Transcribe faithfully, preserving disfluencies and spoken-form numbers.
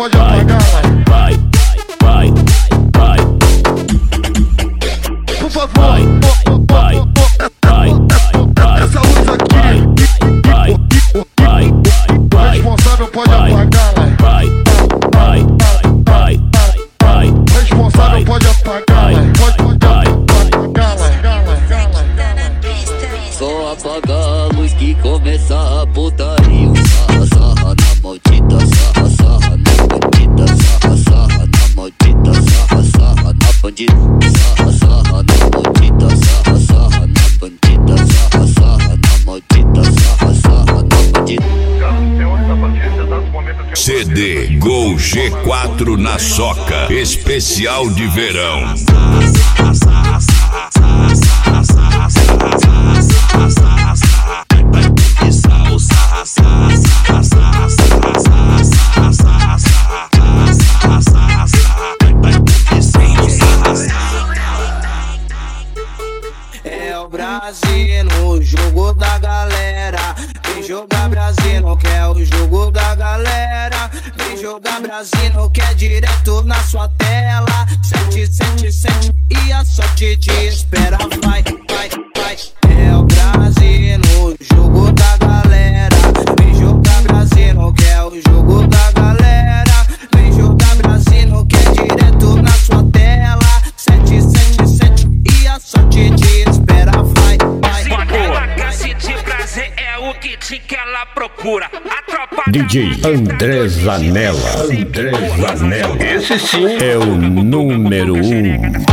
pode apagar. Vai, vai, vai, Por favor, vai, vai, vai, vai, essa luz aqui, vai, vai, vai, responsável pode apagar. vai, vai, vai, vai, Responsável pode apagar. Pode apagar. Só apagar a luz que começa a putaria. Sarra, sarra na maldita, sarra, sarra na bandida. Sarra, sarra na maldita, sarra, sarra na bandida. Sarra, sarra na maldita, sarra, sarra na bandida. Sarra, sarra na maldita, sarra, sarra na bandida. C D Gol G quatro na Soca, especial de verão. É o Brasil no jogo da galera. Vem jogar Brasil, não quer o jogo da galera. Vem jogar Brasil, não quer direto na sua tela. Sete, sete, sete e a sorte te espera. Vai, vai, vai. É o Brasil no jogo da galera. Vem jogar Brasil, não quer o jogo da galera. Vem jogar Brasil, não quer direto na sua tela. Sete, sete, sete e a sorte te espera. Vai, vai, vai. Esse de prazer é o kit que ela procura. A tropa D J André Zanella, André Zanella. Esse sim é o número um.